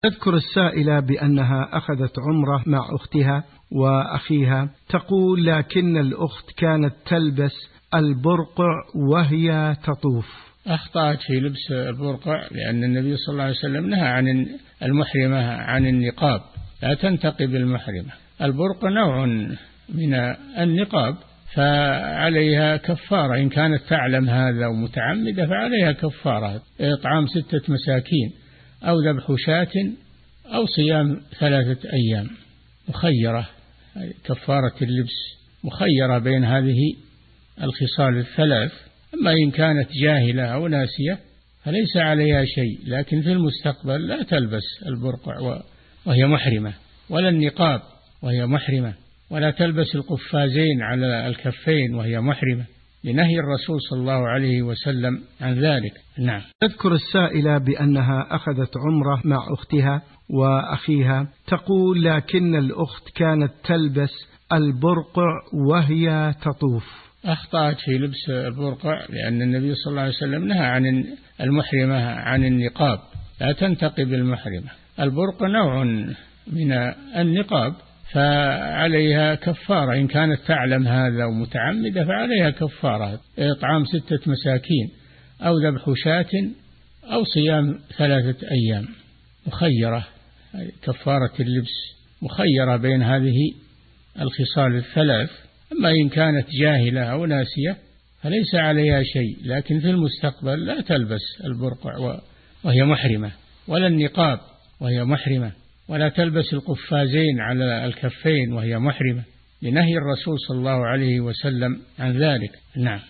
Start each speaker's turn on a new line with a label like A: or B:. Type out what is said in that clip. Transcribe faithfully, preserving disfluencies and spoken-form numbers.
A: تذكر السائلة بأنها أخذت عمرة مع أختها وأخيها، تقول لكن الأخت كانت تلبس البرقع وهي تطوف.
B: أخطأت في لبس البرقع لأن النبي صلى الله عليه وسلم نهى عن المحرمة عن النقاب، لا تنتقب المحرمة. البرقع نوع من النقاب فعليها كفارة، إن كانت تعلم هذا ومتعمدة فعليها كفارة، إطعام ستة مساكين أو ذبح شاة أو صيام ثلاثة أيام، مخيرة. كفارة اللبس مخيرة بين هذه الخصال الثلاث. أما إن كانت جاهلة أو ناسية فليس عليها شيء، لكن في المستقبل لا تلبس البرقع وهي محرمة، ولا النقاب وهي محرمة، ولا تلبس القفازين على الكفين وهي محرمة، لنهي الرسول صلى الله عليه وسلم عن ذلك. نعم.
A: تذكر السائلة بأنها أخذت عمرة مع أختها وأخيها، تقول لكن الأخت كانت تلبس البرقع وهي تطوف.
B: أخطأت في لبس البرقع لأن النبي صلى الله عليه وسلم نهى عن المحرمة عن النقاب، لا تنتقب المحرمة. البرقع نوع من النقاب فعليها كفارة، إن كانت تعلم هذا ومتعمدة فعليها كفارة، إطعام ستة مساكين أو ذبح شاة أو صيام ثلاثة أيام، مخيرة. كفارة اللبس مخيرة بين هذه الخصال الثلاث. أما إن كانت جاهلة أو ناسية فليس عليها شيء، لكن في المستقبل لا تلبس البرقع وهي محرمة، ولا النقاب وهي محرمة، ولا تلبس القفازين على الكفين وهي محرمة، لنهي الرسول صلى الله عليه وسلم عن ذلك. نعم.